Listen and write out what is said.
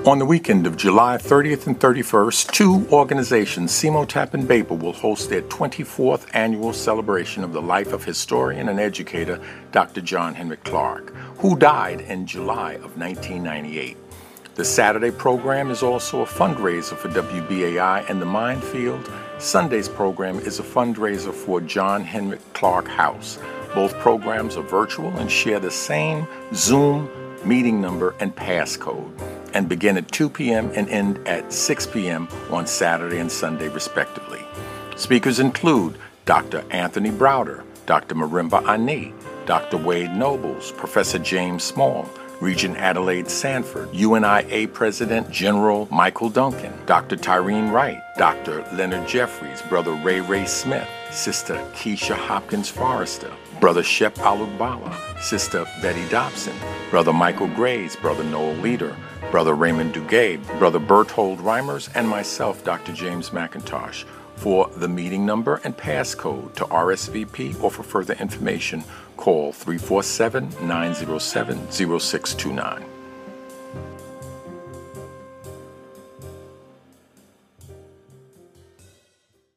On the weekend of July 30th and 31st, two organizations, CEMOTAP and BAPA, will host their 24th annual celebration of the life of historian and educator Dr. John Henrik Clarke, who died in July of 1998. The Saturday program is also a fundraiser for WBAI and the Minefield. Sunday's program is a fundraiser for John Henrik Clarke House. Both programs are virtual and share the same Zoom meeting number and passcode, and begin at 2 p.m. and end at 6 p.m. on Saturday and Sunday, respectively. Speakers include Dr. Anthony Browder, Dr. Marimba Ani, Dr. Wade Nobles, Professor James Small, Regent Adelaide Sanford, UNIA President General Michael Duncan, Dr. Tyreen Wright, Dr. Leonard Jeffries, Brother Ray Smith, Sister Keisha Hopkins Forrester, Brother Shep Alugbala, Sister Betty Dobson, Brother Michael Grays, Brother Noel Leader, Brother Raymond Duguay, Brother Berthold Reimers, and myself, Dr. James McIntosh. For the meeting number and passcode to RSVP or for further information, call 347-907-0629.